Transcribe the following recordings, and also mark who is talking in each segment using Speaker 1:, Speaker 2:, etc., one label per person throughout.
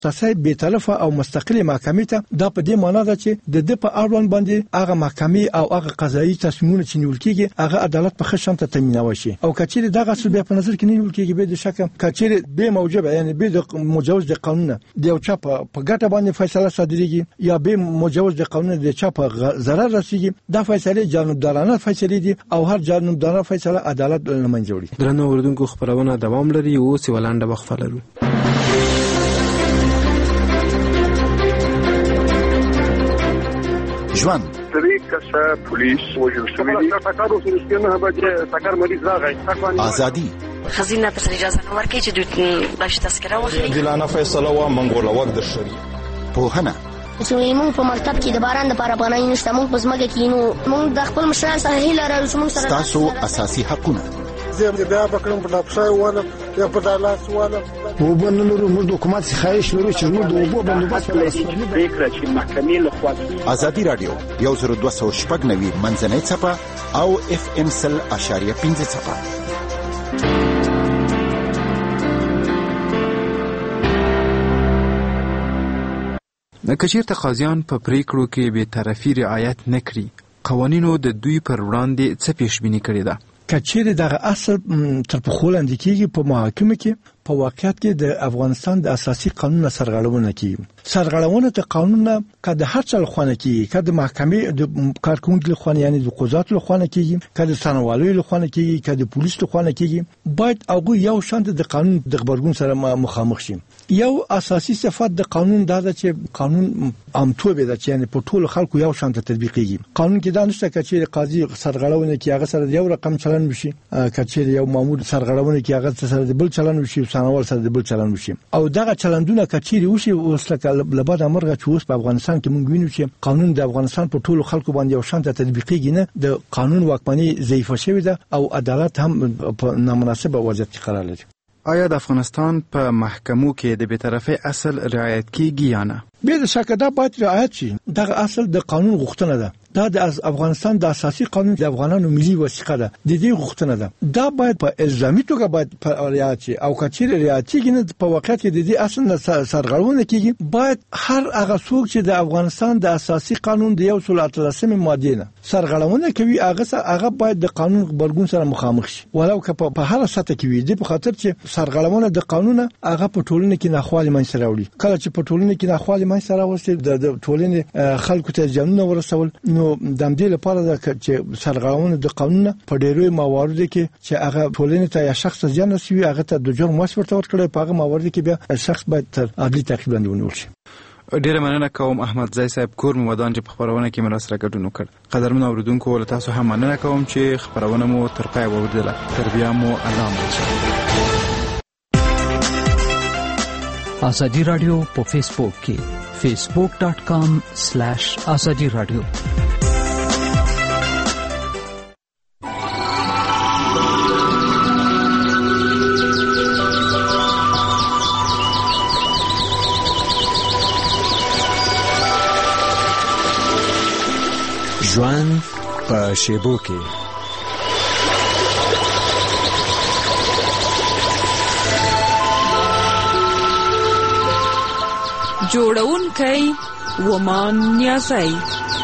Speaker 1: اساسي بې طرفه او مستقله محکمې ته دا په دې معنی ده چې د په اړوند باندې هغه محکمې او هغه قضایي تصمیمونه چې نیول کیږي هغه عدالت په خښم ته تضمینوي شي او کچېره دغه څه بیا په نظر کې نیول کیږي به د شک کچېره به موجبه یعنی به د مجوز د قانون د یو چا په ګټه باندې فیصله صادریږي یا به مجوز د قانون د چا په ضرر رسیږي دا فیصله جانبدارانه فیصله دي او هر جانبدارانه فیصله عدالت نه منځوړي.
Speaker 2: درنو اوریدونکو خبرونه دوام لري او سی ولانده وقفه لرو.
Speaker 3: ژوند
Speaker 4: کسه پولیس وجل شوی دي تاکارو سنسکنه به تاکار مریض راغی
Speaker 3: ازادي
Speaker 5: خزینه ته اجازه نه ورکړي چې دوی باش تذکره واخلي
Speaker 6: دلانه فیصله و منګول وخت د شری
Speaker 3: پوهنه
Speaker 7: چې موږ په مکتب کې د باران د لپاره باندې نشته موږ پس مګه کینو موږ د خپل مشران سره هیله لرو چې موږ سره
Speaker 3: تاسو اساسي حقونه
Speaker 8: زه بیا بکرم په لپاره وانه یا په دالاس وانه
Speaker 9: وبنلو موږ د حکومت خواهش لرو چې موږ د وبو بندوبست
Speaker 4: فکر چې محکمې له خوا
Speaker 3: ازادي رادیو 10290 منځنۍ صفه او FM 100.5 صفه.
Speaker 2: کچېرته قاضیان په پریکړو کې به طرفي رعایت نکړي قوانینو د دوی پر وړاندې څه پیشبینی کړی ده؟
Speaker 1: کچېره دغه اصل تر په خولاندې کېږي په محاکمه کې په واقعیت کې د افغانستان د اساسي قانون سرغړونه کیږي. سرغړونه د قانون نه کده هر څه لخوانه کیږي کده محکمې د کارکونکو لخوانه یعنی د قضات لخوانه کیږي کده سنوالو لخوانه کیږي کده پولیس لخوانه کیږي باید هغه یو شانت د قانون د خبرګون سره مخامخ شي. یو اساسي صفت د قانون دا ده چې قانون عامتوب ده چې یعنی په ټولو خلکو یو شانت تطبیقيږي. قانون کې دا نشته چې قاضي سرغړونه کوي هغه سره یو رقم چلن وشي کچې یو مامور سرغړونه کوي هغه سره بل چلن وشي سنوال سره بل چلن وشي او دغه چلندونه کچې وشي وسله لبد امرغه چې اوس په افغانستان کې مونږ وینو چې قانون د افغانستان په ټولو خلکو باندې یو شانت تطبیقيږي نه د قانون واکمنۍ ضعیفه شوې ده او عدالت هم په نامناسبه وضعیت کې قرار لري.
Speaker 2: آیا د افغانستان په محکمو کې د بی‌طرفۍ اصل رعایت کیږي یا نه؟
Speaker 1: به د شک دا باید رعایت شي. دغه اصل د قانون غوښتنه ده. دا د افغانستان د اساسي قانون د افغانانو ملي وثیقه ده. د دې غوښتنه ده. دا باید په الزامي توګه باید رعایت شي او کچېره رعایت کیږي نه په واقعیت کې د دې اصل سرغړونه کیږي. باید هر هغه څوک چې د افغانستان د اساسي قانون د 113 ماده نه سرغړونه کوي هغه باید د قانون خبرګون سره مخامخ شي ولو که په هر سطح کې وي. د په خاطر چې سرغړونه د قانون هغه په ټولنه کې ناخوالي منځ راوړي. کله چې په ټولنه کې ناخوالي منځ راوستي د ټولنې خلکو ته ځانونه ورسول نو د دې لپاره چې سرغړونه د قانون په ډیرو مواردو کې چې هغه ټولنې ته یا شخص ځان رسوي هغه ته د جرم مسؤلیت ورکړي په هغه مواردو کې بیا شخص باید تر عدالت تعقیب لاندې ونیول شي.
Speaker 2: ډیره مننه کوم احمد زای صاحب کور مودان چې په خبرونه کې مر سره ګډون وکړ. قدرمن اوریدونکو له تاسو هم مننه کوم چې خبرونه مو تر پای ووردله. تر بیا مو الله مو.
Speaker 10: ازادي رادیو په فیسبوک کې facebook.com/azadi radio
Speaker 11: ژوند په شیبو کې
Speaker 12: جوړونکی ومان نیازی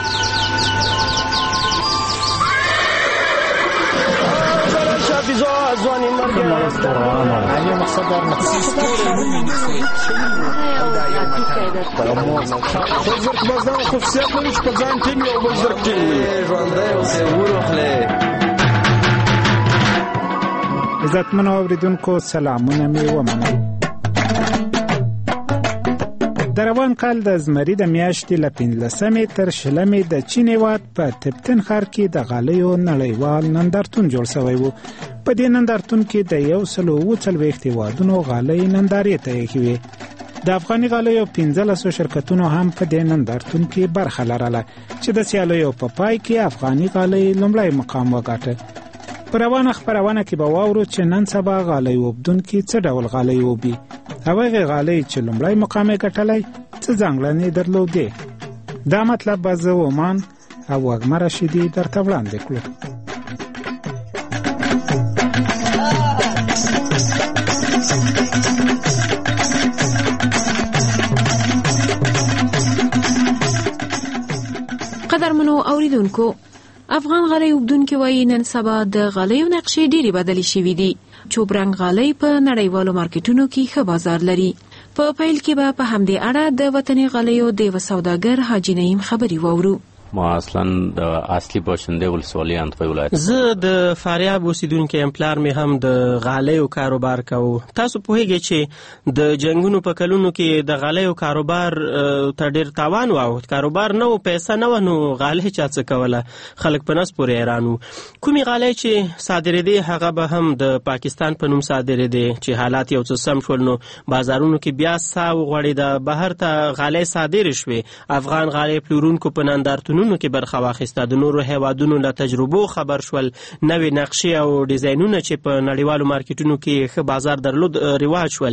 Speaker 13: عزتمنو اوریدونکو سلامونه می ومنم. د روان کال د زمري د میاشتې له 15 تر 20 د چین هېواد په تبتن ښار کې د غالیو نړیوال نندارتون جوړ شوی و. په دې نندارتون کې د 140 هېوادونو غالۍ نندارې ته ایښې وې. د افغاني غالیو 15 شرکتونو هم په دې نندارتون کې برخه لرله چې د سیالیو په پای کې افغاني غالۍ لومړی مقام وګاټه. په روانه خپرونه کې به واورو چې نن سبا غالۍ اوبدونکي څه ډول غالۍ اوبي او هغې غالۍ چې لومړی مقام یې ګټلی څه ځانګړنې درلودې. دا مطلب به زه ومان او وږمه رشیدي درته وړاندې کړو.
Speaker 12: محترمانو اوریدونکو، افغان غالۍ اوبدونکي وایي نن سبا د غالیو نقشې ډېرې بدلې شوي دي. چوبرنګ غالۍ په نړیوالو مارکیټونو کې ښه بازار لري. په پیل کې به په همدې اړه د وطني غالیو د یوه سوداګر حاجي نعیم خبرې واورو.
Speaker 14: ما اصلا د اصلي باشنده ولسوالۍ اندخوی ولایت.
Speaker 15: زه د فاریاب اوسیدونکی یم. پلار مې هم د غالیو کاروبار کوو. تاسو پوهیږئ چې د جنگونو په کلونو کې د غالیو کاروبار ته ډېر تاوان واوښت. کاروبار نه و، پیسه نه وه، نو غالۍ چا څه کوله؟ خلک په نس پورې حیران وو. کومې غالۍ چې صادرېدې هغه به هم د پاکستان په نوم صادرېدې. چې حالات یو څه سم شول نو بازارونو کې بیا ساه وغوړېده، بهر ته غالۍ صادرې شوې. افغان غالۍ پلورونکو په نندارتونونو کې برخه واخیسته. د نورو هیوادونو له تجربو خبر شول. نوې نقشې او ډیزاینونه چې په نړیوالو مارکیټونو کې ښه بازار درلود رواج شول.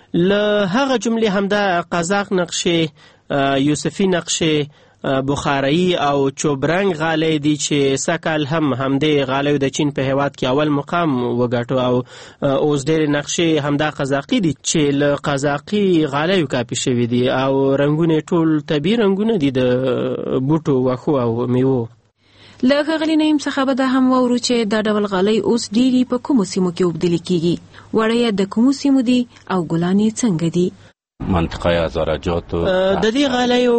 Speaker 15: له هغه جملې همدا قزاق نقشې، یوسفي نقشې، بخارایی او چوبرنګ غالۍ دي چې سکل هم همدې غالیو د چین په هیواد کې اول مقام وګټو. او اوس ډېرې نقشې همدا قزاقي دي چې له قزاقي غالیو کاپي شوي دي او رنګونه ټول طبیعي رنګونه دي د بوټو، وښو او میوو.
Speaker 12: له ښاغلي نعیم څخه به دا هم واورو چې دا ډول غالۍ اوس ډېرې په کومو سیمو کې اوبدلې کېږي، وړه یې د کومو سیمو دي او ګلان یې څنګه دي.
Speaker 14: منطقه هزارجات
Speaker 15: د دې غالیو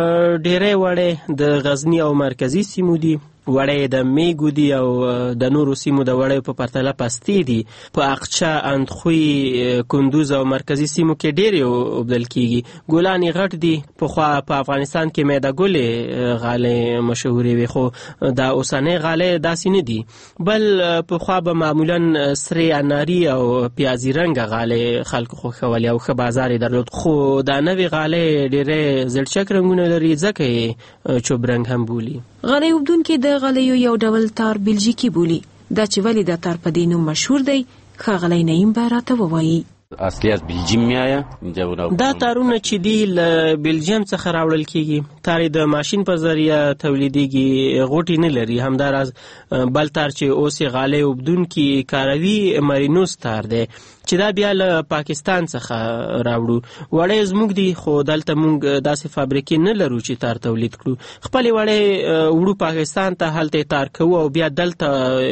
Speaker 15: ډېری وړې د غزني او مرکزي سیمو دي، وړې د میګو دي او د نورو سیمو د وړې په پرتله پستې دي. په اقچه، اندخوی، کندوز او مرکزي سیمو کې ډېرې اوبدل کېږي. ګلان یې غټ دي. پخوا په افغانستان کې میده ګلې غالۍ مشهورې وي، خو دا اوسنۍ غالۍ داسې نه دي. بل پخوا به معمولا سرې، اناري او پیازي رنګه غالۍ خلکو خوښولې او ښه بازار یې درلود. خو دا نوې غالۍ ډېری زړچک رنګونه لري، ځکه یې چوبرنګ هم بولي.
Speaker 12: غالۍ اوبدونکي د غالیو یو ډول تار بلژیکي بولي. دا چې ولې دا تار په دې نوم مشهور دی، ښاغلی نعیم به راته ووایي.
Speaker 14: اصلي از بلجیم میایه.
Speaker 15: دا تارونه چې دی له بلجیم څخه راوړل کېږي. تار د ماشین په ذریعه تولیدېږي، غوټې نه لري. همداراز بل تار چې اوس یې غالۍ اوبدونکي کاروي مرینوس تار دی چې دا بیا له پاکستان څخه راوړو. وړې زموږ دي، خو دلته موږ داسې فابریکې نه لرو چې تار تولید کړو. خپلې وړې وړو پاکستان ته، هلته یې تار کوو او بیا دلته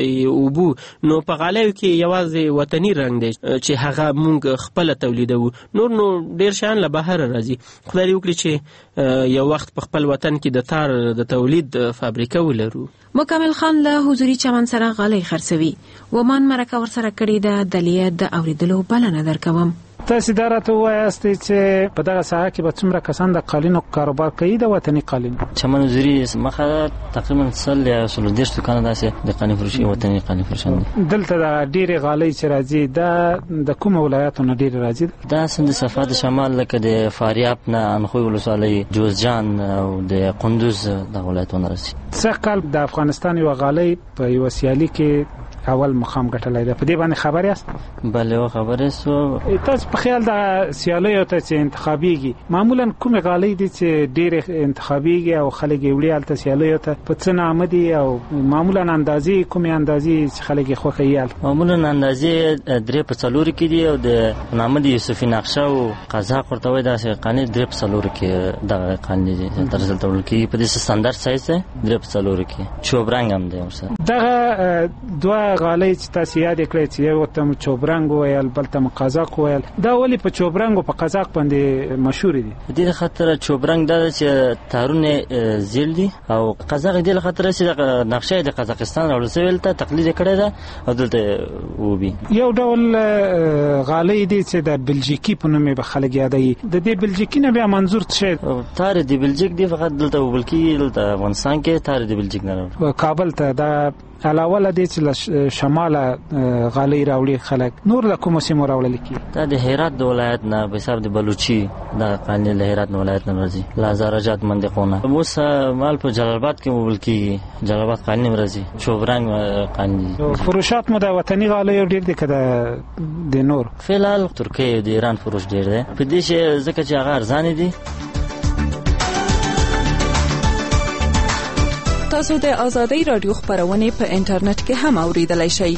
Speaker 15: اوبو. نو په غالیو کې یوازې وطني رنګ دی چې هغه موږ خپله تولیدوو. نور نو ډېر شیان له بهره راځي. خدای دې وکړي چې یو وخت په خپل وطن کې د تار د تولید فابریکه ولرو.
Speaker 12: مکمل خان له حضوري چمن سره غالۍ خرڅوي. ومان مرکه ورسره کړې ده. دلیه د اوریدلو بلنه درکوم.
Speaker 13: تاسو دا راته وایاست چې په دغه ساحه کې به څومره کسان د قالینو کاروبار کوي، د وطني قالین؟
Speaker 16: چمن حضوري مخه تقریبا 100 یا 110 دکان داسې د قالین فروشي وطني قالین فروشان دي.
Speaker 13: دلته د ډېرې غالۍ چې راځي دا د کوم ولایتو نه ډېرې راځي؟
Speaker 16: دا سند صفات شمال لکه د فاریاب نه، انخوی ولسوالۍ، جوزجان او د قندوز د ولایتونو راځي.
Speaker 13: څه کال د افغانستان یو غالۍ په یو سیالي کې اول مقام ګټلای ده، په دې باندې خبر یاست؟
Speaker 16: بله خبره سو.
Speaker 13: تاسو په خیال د سیالیو ته چې انتخابيږي معمولا کومه غالۍ دي چې ډېر انتخابيږي او خلک یې وړي الته سیالیو ته په څه نامه دي او معمولا اندازې کومه اندازې چې خلک یې خوښیال؟
Speaker 16: معمولا اندازې 3 په 4 کې دي او د نامه دي یوسفي نقشه او قزاق ورته وای. داسې قانې 3 په 4 کې دغه قانې دي ترسل تول کې په دې ستاندرد سایز 3 په 4 کې. چوبرنګ هم دی ورسره.
Speaker 13: دغه دوه غالۍ چې تاسو یاد کړئ چې یو ته چوبرنګ ویل، بل ته قزاق ویل، دا ولی په چوبرنګ او په قزاق باندې مشهور دي؟
Speaker 16: د دې خاطر چوبرنګ دا چې تارونه زیل دي او قزاق د دې خاطر چې د نقشه د قزاقستان راوړل ته تقلید کړی ده او دلته وبي.
Speaker 13: یو ډول غالۍ دي چې د بلژیکي په نوم به خلک یادوي. د دې بلژیکي نه بیا منظور څه؟
Speaker 16: تار د بلژیک دی، فقط دلته وبلکی دلته افغانستان کې تار د بلژیک نه راوړل.
Speaker 13: کابل ته دا علاوه لدې چې شماله غالۍ راوړي خلک، نور له کومه سیمه راوړل کی؟
Speaker 16: دا د هرات د ولایت نه به حساب د بلوچي د قانون له هرات ولایت نه راځي. لازارجات منطقونه اوس مال په جلال آباد کې موبل کی، جلال آباد قانون راځي. چوبرنګ قانون.
Speaker 13: فروشات مو د وطني غالۍ ډیر دي کده د نور؟
Speaker 16: فعلا ترکیه د ایران فروش ډیر دی په دې چې ځکه چې هغه ارزان دي.
Speaker 12: تاسو د آزادۍ رادیو خبرونه په انټرنیټ کې هم اوریدلای شئ.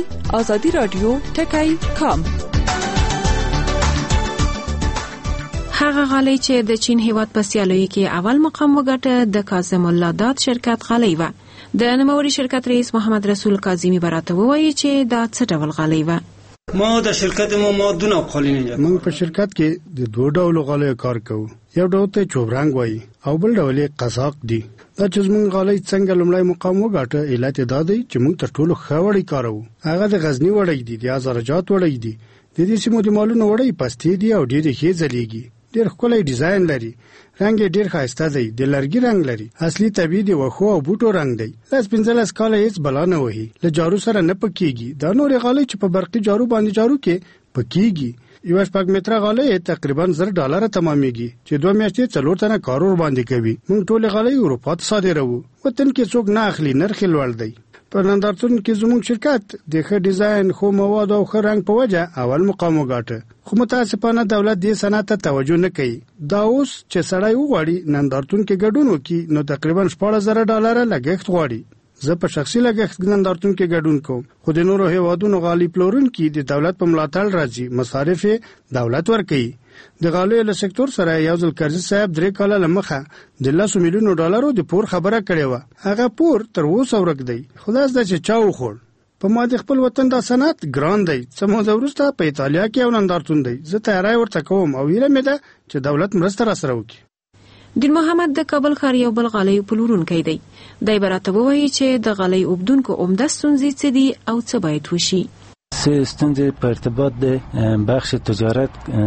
Speaker 12: www.azadiradio.com. هغه غالۍ چې د چین هیواد په سیالیو کې اول مقام وګټه د کاظم الله داد شرکت غالۍ و. د نوموړي شرکت رئیس محمد رسول کاظمی براته وایي چې دا څه ډول غالۍ و.
Speaker 17: ما د شرکت ما دونه قالینه
Speaker 9: موږ په شرکت کې د دوه ډول غالۍ کار کوو. یو ډول ته چوبرنګ وایي او بل ډول قزاق دی. دا چې موږ غالۍ څنګه لومړی مقام وګټه علت دا دی چې موږ تر ټولو ښه وړۍ کاروو. هغه د غزنی وړۍ دي، د هزارجات وړۍ دي. د دې سیمو د مالونو وړۍ پستې دي او ډېرې ښې ځلېږي. ډېر ښکلی ډیزاین لري، رنګ یې ډېر ښایسته دی، د لرګي رنګ لري، اصلي طبیعي د وښو او بوټو رنګ دی. 15 کاله هیڅ بلا نه وهي، له جارو سره نه پکېږي. دا نورې غالۍ چې په برقي جارو باندې جارو کې پکېږي. یو 6 متره غالۍ تقریبا $1000 تمامېږي چې 2 میاشتې 4 تنه کارور باندې کوي. موږ ټول غالۍ اروپا ته صادروو. وطن کې څوک نه اخلي، نرخ لوړ دی. په نندارتون کې زموږ شرکت د ښه ډیزاین، خو مواد او ښه رنګ په وجه اول مقام وګاټه. خو متاسفانه دولت دې صنعت ته توجه نه کوي. دا اوس چې سړی وغواړي نندارتون کې ګډون وکړي نو تقریبا $14,000 لګښت غواړي. زه په شخصي لګښت نندارتون کې ګډون کوم، خو د نورو هیوادونو غالۍ پلورونکي د دولت په ملاتړ راځي، مصارف دولت ورکوي. د غالیو له سکتور سره یو ځل کرزي صاحب 3 کاله لمخه د $10 میلیونو د پور خبره کړې و. هغه پور تر اوسه ورک دی. خلاص دا چې چا وخوړ. په ما د خپل وطن دا صنعت ګران دی. څه موده وروسته په ایتالیا کې یو نندارتون دی. زه تیاری ورته کوم او هیله مې ده چې دولت مرسته راسره وکړي.
Speaker 12: دین محمد د کابل ښار یو بل غالۍ پلورونکی دی. دی براته وایي چې د غالۍ اوبدونکو عمده ستونزې څه دي او څه باید وشي.
Speaker 18: ستونزې په ارتباط د بخش تجارت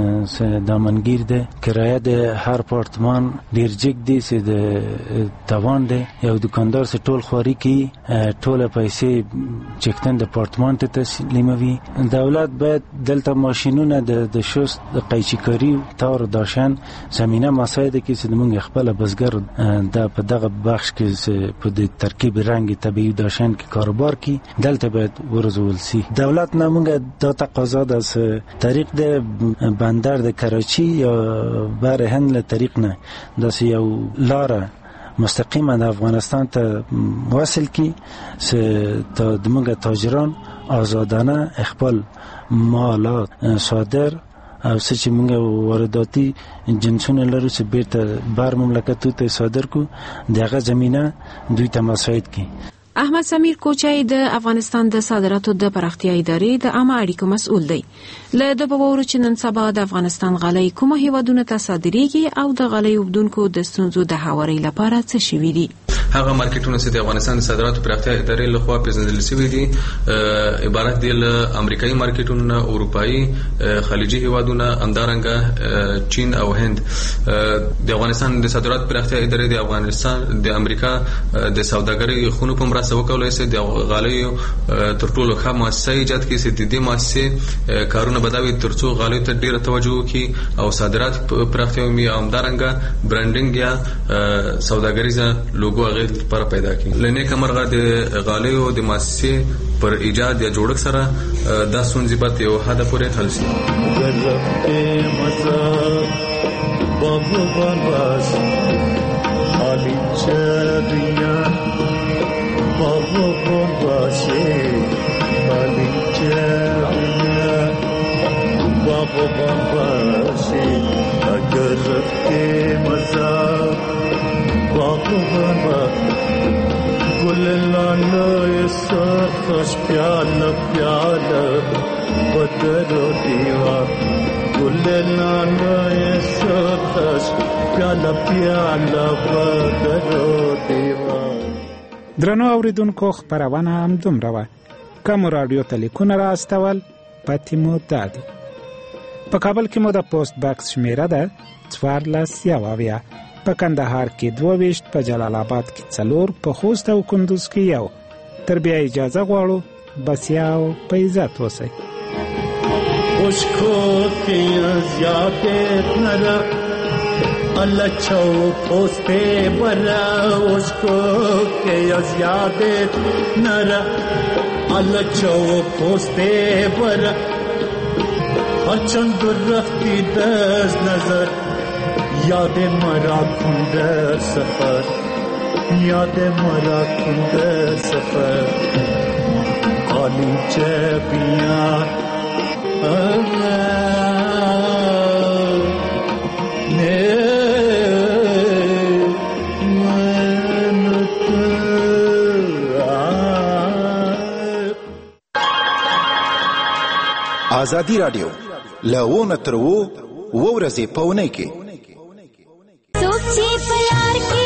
Speaker 18: دامنگیر ده. کرایه د هر پارتمان ډیر جګ دی چې د توان ده. یو دکاندار سه ټول خواري کی ټول پیسې چکتن د پارتمان ته تسلیموي. دولت باید دلته ماشینونه د شست د قیچیکاری تار داشن زمينه مساعده کې چې موږ خپل بزګر د په دغه بخش کې په د ترکیب رنگ طبيعي داشن کې کاروبار کی دلته باید ورزول سي. دولت نمونگه دا تقاضا از طریق ده بندر ده کراچی یا بر هند طریق نه دست یو لاره مستقیم ده افغانستان تا وصل کی تا دمونگه تاجران آزادانه اخبال مالات صادر او سچ مونږه وارداتي جنسونه لرو چې بیرته بر مملکتو ته صادر کو دغه زمينه دوی ته مساعد کی.
Speaker 12: احمد سمیر کوچای د افغانستان د صادراتو د پراختیا ادارې د عامه اړیکو مسؤل دی. له د باور چې نن سبا د افغانستان غالۍ کومه هیوادونو ته صادریږي او د غالۍ اوبدونکو د ستونزو د هواري لپاره څه شوي دي.
Speaker 19: هغه مارکیټونه چې د افغانستان د صادراتو پراختیا ادارې لخوا پیژندل شوي دي عبارت دي له امریکایي مارکیټونو، اروپایي، خلیجي هیوادونه، همدارنګه چین او هند. د افغانستان د صادراتو پراختیا ادارې د افغانستان د امریکا د سوداګرۍ خونو په مرسته وکولای شي د غالیو تر ټولو ښه مؤسسه ایجاد کړي چې د دې مؤسسې کارونه بداوي ترڅو غالیو ته ډیره توجه وکړي او صادرات پراختیا ومي او همدارنګه برانډینګ یا سوداګریزه لوګو هغه لپاره پیدا کړي. لنه کمرغه د غالیو د مؤسسې پر ایجاد یا جوړښت سره د ستونزې په یو حد پورې حل شي.
Speaker 13: درنو اوریدونکو خبرونه هم دومره وه. کوم رادیو ته لیکونه را استول پاتې مو دادي. په کابل کې مو د پوسټ باکس شمیره ده 14 په کندهار کې 22 په جلال آباد کې 4 په خوست او کندوز کې 1. تر بیا اجازه غواړو بس یاو په عزت اوسئ.
Speaker 20: خوشکو که زیادت نره الله چو پوسته برا خوشکو که زیادت نره الله چو پوسته برا هرچند رفتی دست نظر یاد مرا کن در سفر یاد مرا کن در سفر خالی چه بیان
Speaker 3: ازادي رادیو لونه تر وو ورځې پونه کې
Speaker 21: څوک چې په یار کې